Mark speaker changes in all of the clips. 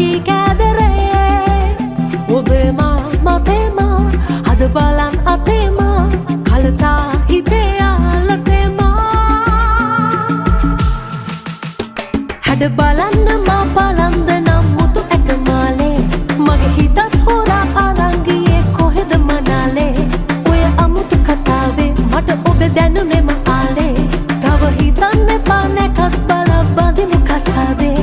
Speaker 1: වශී කෑදරේ ඔබේම මතේම හද බලන් අතේම කලතා හිතේ යාලතේම හැඩ බලන්න මා බලන්ද නම් මුතු ඇටමාලේ මගේ හිතත් හොරා අරන් ගියේ කොහෙද මනාලේ ඔය අමුතු කතාවේ මට ඔබ දැනුනේම ආලේ තව හිතන්න එපා නැකත් බල බඳිමු කසාදේ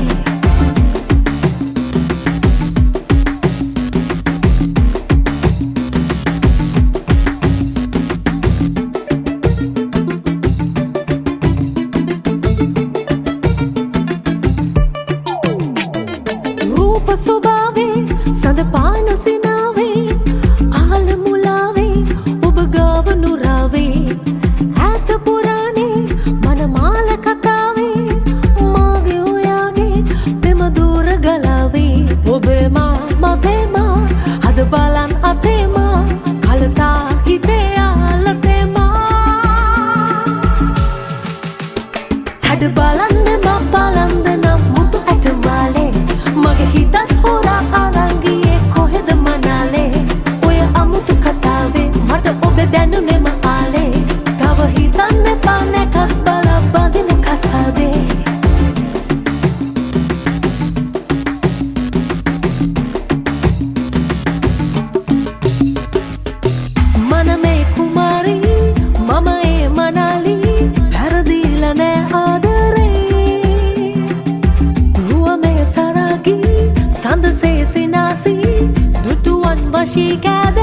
Speaker 1: ස්වභාවේ සඳ පාන සිනාවේ ආල මුලාවේ ඔබ ගාව නුරාවේ ඈත පුරාණේ මනමාල කතාවේ මාගේ ඔයාගේ පෙම දූර ගලාවේ ඔබේම මතේම හද බලන් අතේම කලතා හිතේ යාලතේම හැඩ බලන්න මා බලන්ද නම් මුතු ඇටමාලේ මගේ හිතත් හොරා අරන් ගියේ කොහෙද මනාලේ ඔය අමුතු කතාවේ මට ඔබ දැනුනේම ආලේ තව හිතන්න එපා නැකත් බල බඳිමු කසාදේ මනමේ කුමාරි මම ඒ මනාලි පැරදිලා නෑ ආදරේ රුවමේ සරාගී සඳසේ සිනාසී දුටුවන් වශී කෑද